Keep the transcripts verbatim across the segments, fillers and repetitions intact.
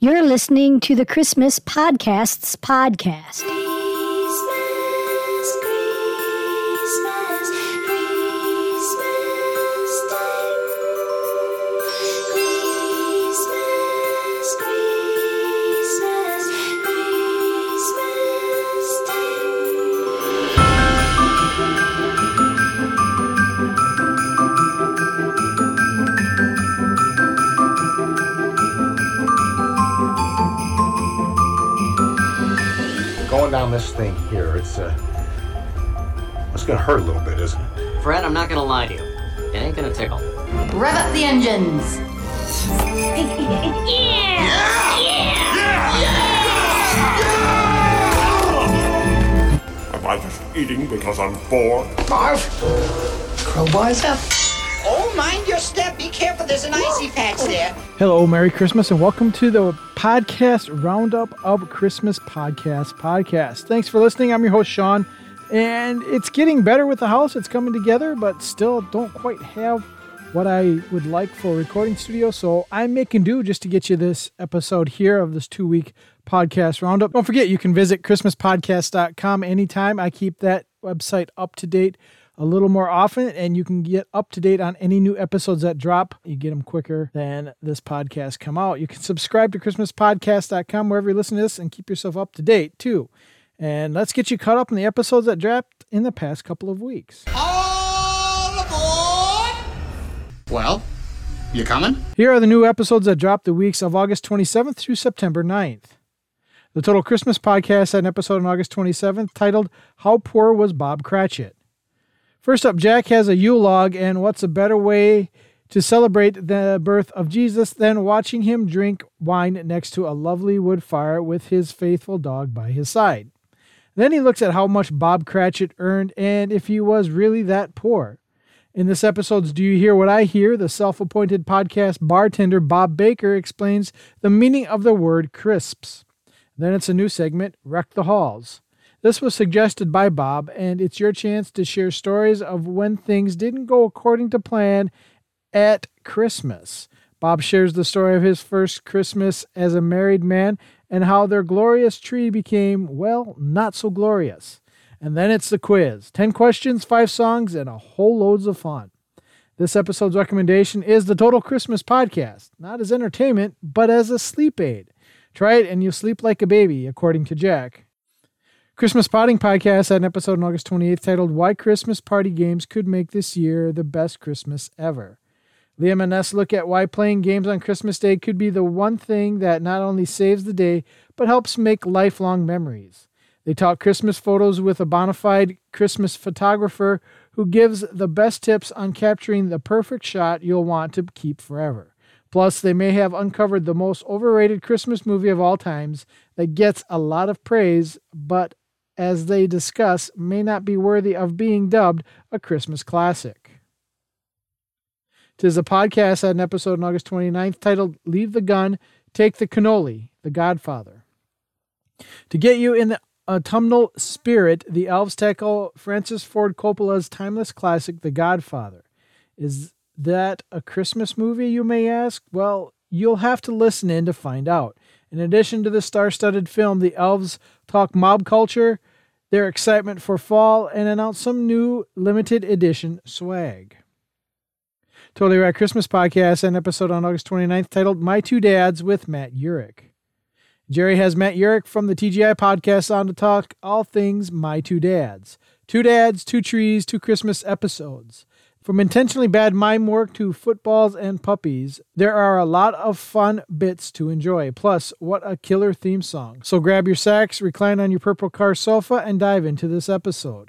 You're listening to the Christmas Podcasts podcast. Christmas, Christmas, Christmas time. Christmas, Christmas, Christmas Going down this thing here, it's uh, it's gonna hurt a little bit, isn't it? Fred, I'm not gonna lie to you. It ain't gonna tickle. Rev up the engines. Am I just eating because I'm bored? Marv, crowbars up. Oh, mind your step. Be careful. There's an icy patch there. Hello, Merry Christmas, and welcome to the podcast roundup of Christmas Podcast Podcast. Thanks for listening. I'm your host, Sean, and it's getting better with the house. It's coming together, but still don't quite have what I would like for a recording studio, so I'm making do just to get you this episode here of this two-week podcast roundup. Don't forget, you can visit christmas podcast dot com anytime. I keep that website up to date a little more often, and you can get up to date on any new episodes that drop. You get them quicker than this podcast come out. You can subscribe to christmas podcast dot com wherever you listen to this and keep yourself up to date too. And let's get you caught up in the episodes that dropped in the past couple of weeks. All aboard! Well, you coming? Here are the new episodes that dropped the weeks of August twenty-seventh through September ninth. The Total Christmas Podcast had an episode on August twenty-seventh titled, How Poor Was Bob Cratchit? First up, Jack has a Yule log, and what's a better way to celebrate the birth of Jesus than watching him drink wine next to a lovely wood fire with his faithful dog by his side. Then he looks at how much Bob Cratchit earned and if he was really that poor. In this episode's Do You Hear What I Hear?, the self-appointed podcast bartender Bob Baker explains the meaning of the word crisps. Then it's a new segment, Wreck the Halls. This was suggested by Bob, and it's your chance to share stories of when things didn't go according to plan at Christmas. Bob shares the story of his first Christmas as a married man and how their glorious tree became, well, not so glorious. And then it's the quiz. Ten questions, five songs, and a whole loads of fun. This episode's recommendation is the Total Christmas Podcast, not as entertainment, but as a sleep aid. Try it and you'll sleep like a baby, according to Jack. Christmas Potting Podcast had an episode on August twenty-eighth titled Why Christmas Party Games Could Make This Year the Best Christmas Ever. Liam and Ness look at why playing games on Christmas Day could be the one thing that not only saves the day, but helps make lifelong memories. They talk Christmas photos with a bona fide Christmas photographer who gives the best tips on capturing the perfect shot you'll want to keep forever. Plus, they may have uncovered the most overrated Christmas movie of all times that gets a lot of praise, but as they discuss, may not be worthy of being dubbed a Christmas classic. Tis a Podcast had an episode on August twenty-ninth titled Leave the Gun, Take the Cannoli, The Godfather. To get you in the autumnal spirit, the elves tackle Francis Ford Coppola's timeless classic, The Godfather. Is that a Christmas movie, you may ask? Well, you'll have to listen in to find out. In addition to the star-studded film, the elves talk mob culture, their excitement for fall, and announce some new limited edition swag. Totally Rad Christmas Podcast had an episode on August twenty-ninth titled My Two Dads with Matt Urich. Jerry has Matt Urich from the T G I Podcast on to talk all things My Two Dads. Two dads, two trees, two Christmas episodes. From intentionally bad mime work to footballs and puppies, there are a lot of fun bits to enjoy. Plus, what a killer theme song. So grab your sacks, recline on your purple car sofa, and dive into this episode.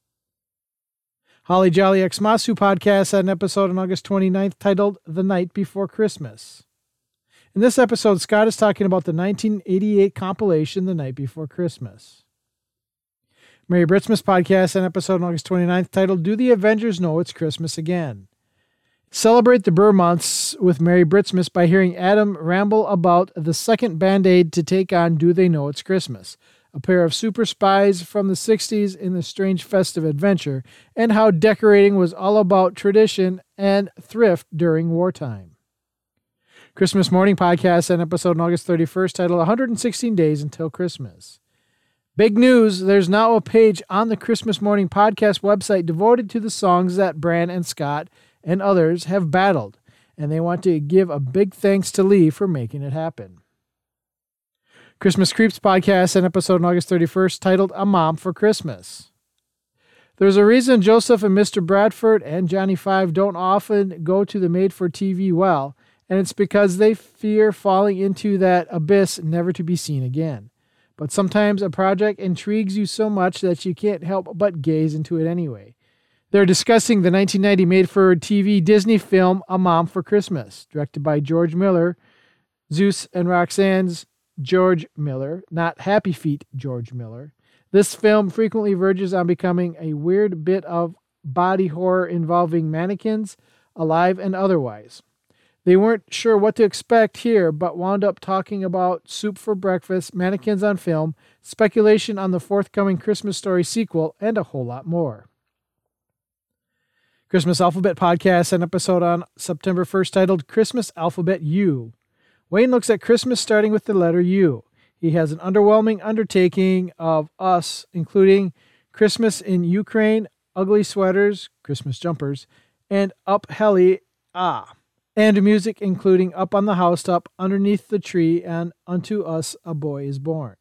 Holly Jolly Xmasu Podcast had an episode on August twenty-ninth titled The Night Before Christmas. In this episode, Scott is talking about the nineteen eighty-eight compilation The Night Before Christmas. Merry Britsmas Podcast, an episode on August twenty-ninth titled Do the Avengers Know It's Christmas Again? Celebrate the Burr months with Merry Britsmas by hearing Adam ramble about the second Band-Aid to take on Do They Know It's Christmas? A pair of super spies from the sixties in the strange festive adventure, and how decorating was all about tradition and thrift during wartime. Christmas Morning Podcast, an episode on August thirty-first titled one hundred sixteen Days Until Christmas. Big news, there's now a page on the Christmas Morning Podcast website devoted to the songs that Bran and Scott and others have battled, and they want to give a big thanks to Lee for making it happen. Christmas Creeps Podcast, an episode on August thirty-first titled A Mom for Christmas. There's a reason Joseph and Mister Bradford and Johnny Five don't often go to the made-for-T V well, and it's because they fear falling into that abyss never to be seen again. But sometimes a project intrigues you so much that you can't help but gaze into it anyway. They're discussing the nineteen ninety made-for-T V Disney film A Mom for Christmas, directed by George Miller, Zeus and Roxanne's George Miller, not Happy Feet George Miller. This film frequently verges on becoming a weird bit of body horror involving mannequins, alive and otherwise. They weren't sure what to expect here, but wound up talking about soup for breakfast, mannequins on film, speculation on the forthcoming Christmas Story sequel, and a whole lot more. Christmas Alphabet Podcast, an episode on September first titled Christmas Alphabet U. Wayne looks at Christmas starting with the letter U. He has an underwhelming undertaking of us, including Christmas in Ukraine, ugly sweaters, Christmas jumpers, and Up Heli Ah. And music including Up on the Housetop, Underneath the Tree, and Unto Us a Boy is Born.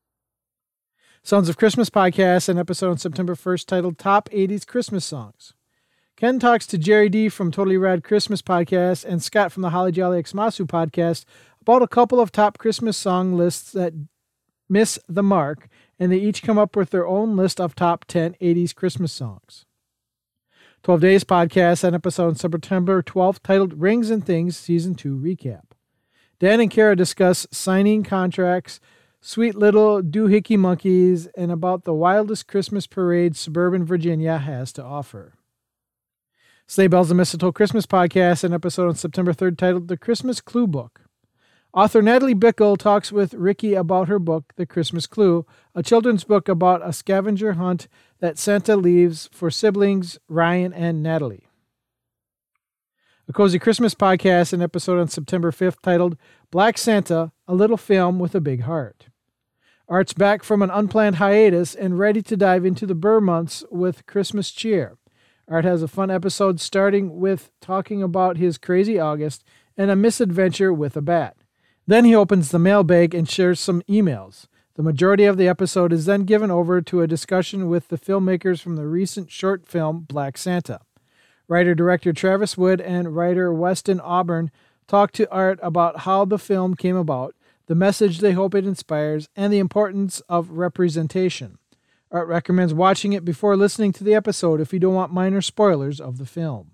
Sounds of Christmas Podcast, an episode on September first titled Top eighties Christmas Songs. Ken talks to Jerry D from Totally Rad Christmas Podcast and Scott from the Holly Jolly Xmasu Podcast about a couple of top Christmas song lists that miss the mark, and they each come up with their own list of top ten eighties Christmas songs. twelve Days Podcast, an episode on September twelfth titled Rings and Things Season two Recap. Dan and Kara discuss signing contracts, sweet little doohickey monkeys, and about the wildest Christmas parade suburban Virginia has to offer. Sleigh Bells and Mistletoe Christmas Podcast, an episode on September third titled The Christmas Clue Book. Author Natalie Bickle talks with Ricky about her book, The Christmas Clue, a children's book about a scavenger hunt that Santa leaves for siblings Ryan and Natalie. A Cozy Christmas Podcast, an episode on September fifth titled Black Santa, a Little Film with a Big Heart. Art's back from an unplanned hiatus and ready to dive into the Burr months with Christmas cheer. Art has a fun episode starting with talking about his crazy August and a misadventure with a bat. Then he opens the mailbag and shares some emails. The majority of the episode is then given over to a discussion with the filmmakers from the recent short film Black Santa. Writer-director Travis Wood and writer Weston Auburn talk to Art about how the film came about, the message they hope it inspires, and the importance of representation. Art recommends watching it before listening to the episode if you don't want minor spoilers of the film.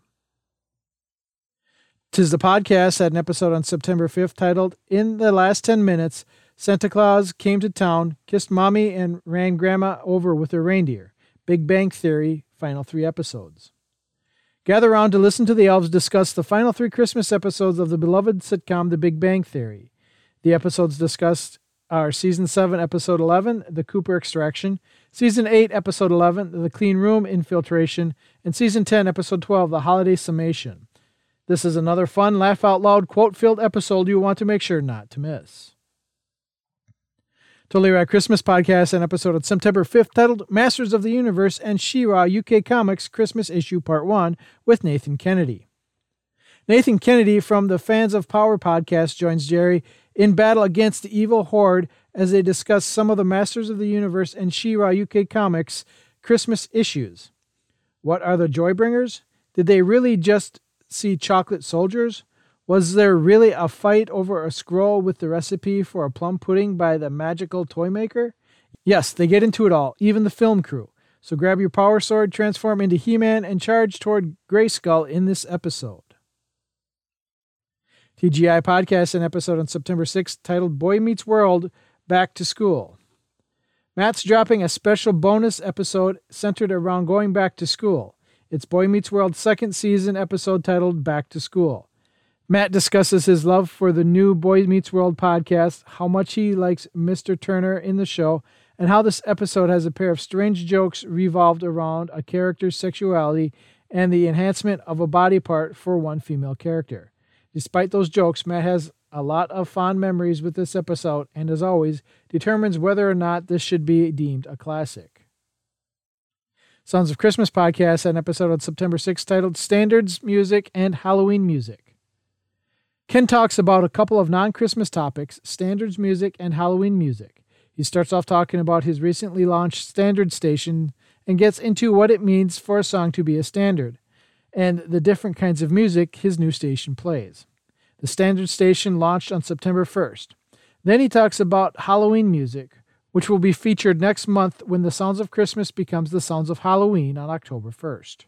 Tis the Podcast had an episode on September fifth titled In the Last ten minutes, Santa Claus Came to Town, Kissed Mommy, and Ran Grandma Over with Her Reindeer. Big Bang Theory, final three episodes. Gather around to listen to the elves discuss the final three Christmas episodes of the beloved sitcom The Big Bang Theory. The episodes discussed are Season seven, Episode eleven, The Cooper Extraction, Season eight, Episode eleven, The Clean Room Infiltration, and Season ten, Episode twelve, The Holiday Summation. This is another fun, laugh-out-loud, quote-filled episode you want to make sure not to miss. Totally Rad Christmas Podcast, an episode on September fifth titled Masters of the Universe and She-Ra U K Comics Christmas Issue Part one with Nathan Kennedy. Nathan Kennedy from the Fans of Power podcast joins Jerry in battle against the evil horde as they discuss some of the Masters of the Universe and She-Ra U K Comics Christmas issues. What are the Joybringers? Did they really just see chocolate soldiers? Was there really a fight over a scroll with the recipe for a plum pudding by the magical toy maker? Yes, they get into it all, even the film crew. So grab your power sword, transform into He-Man, and charge toward Grayskull in this episode. T G I Podcast, an episode on September sixth titled Boy Meets World, Back to School. Matt's dropping a special bonus episode centered around going back to school. It's Boy Meets World's second season episode titled Back to School. Matt discusses his love for the new Boy Meets World podcast, how much he likes Mister Turner in the show, and how this episode has a pair of strange jokes revolved around a character's sexuality and the enhancement of a body part for one female character. Despite those jokes, Matt has a lot of fond memories with this episode, and as always, determines whether or not this should be deemed a classic. Sounds of Christmas podcast had an episode on September sixth titled Standards, Music, and Halloween Music. Ken talks about a couple of non-Christmas topics, standards music and Halloween music. He starts off talking about his recently launched standard station and gets into what it means for a song to be a standard, and the different kinds of music his new station plays. The standard station launched on September first. Then he talks about Halloween music, which will be featured next month when the Sounds of Christmas becomes the Sounds of Halloween on October first.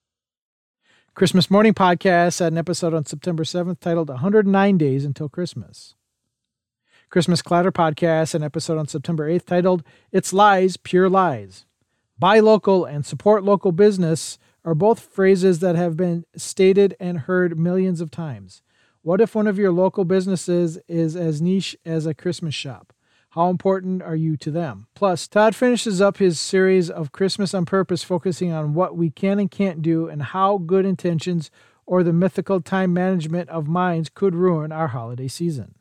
Christmas Morning Podcast had an episode on September seventh titled one hundred nine Days Until Christmas. Christmas Clatter Podcast had an episode on September eighth titled It's Lies, Pure Lies. Buy local and support local business are both phrases that have been stated and heard millions of times. What if one of your local businesses is as niche as a Christmas shop? How important are you to them? Plus, Todd finishes up his series of Christmas on Purpose, focusing on what we can and can't do and how good intentions or the mythical time management of minds could ruin our holiday season.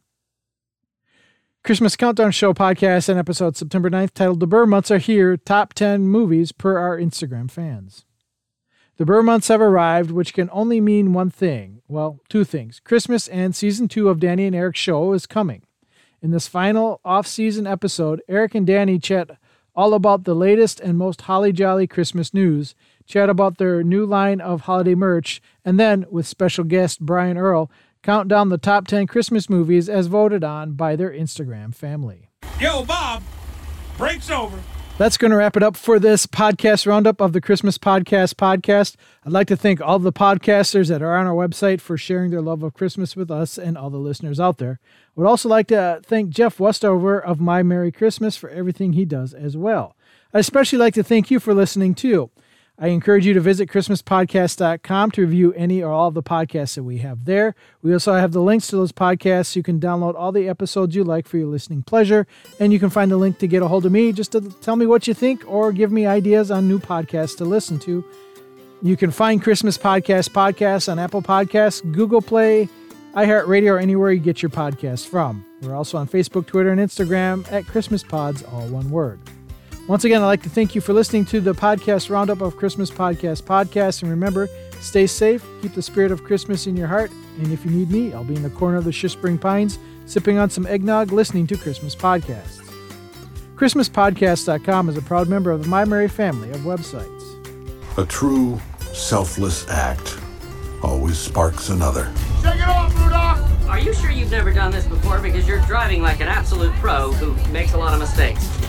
Christmas Countdown Show podcast and episode September ninth titled The Burr Months Are Here, Top ten Movies per our Instagram fans. The Burr Months have arrived, which can only mean one thing. Well, two things. Christmas and season two of Danny and Eric's show is coming. In this final off-season episode, Eric and Danny chat all about the latest and most holly jolly Christmas news, chat about their new line of holiday merch, and then, with special guest Brian Earl, count down the top ten Christmas movies as voted on by their Instagram family. Yo, Bob, break's over. That's going to wrap it up for this podcast roundup of the Christmas Podcast podcast. I'd like to thank all the podcasters that are on our website for sharing their love of Christmas with us and all the listeners out there. I would also like to thank Jeff Westover of My Merry Christmas for everything he does as well. I'd especially like to thank you for listening too. I encourage you to visit Christmas podcast dot com to review any or all of the podcasts that we have there. We also have the links to those podcasts so you can download all the episodes you like for your listening pleasure. And you can find the link to get a hold of me just to tell me what you think or give me ideas on new podcasts to listen to. You can find Christmas Podcast podcasts on Apple Podcasts, Google Play, iHeartRadio, or anywhere you get your podcasts from. We're also on Facebook, Twitter, and Instagram at Christmas Pods, all one word. Once again, I'd like to thank you for listening to the podcast roundup of Christmas Podcast Podcast. And remember, stay safe, keep the spirit of Christmas in your heart. And if you need me, I'll be in the corner of the Shipspring Pines, sipping on some eggnog, listening to Christmas podcasts. Christmas Podcast dot com is a proud member of the My Merry family of websites. A true, selfless act always sparks another. Shake it off, Rudolph! Are you sure you've never done this before? Because you're driving like an absolute pro who makes a lot of mistakes.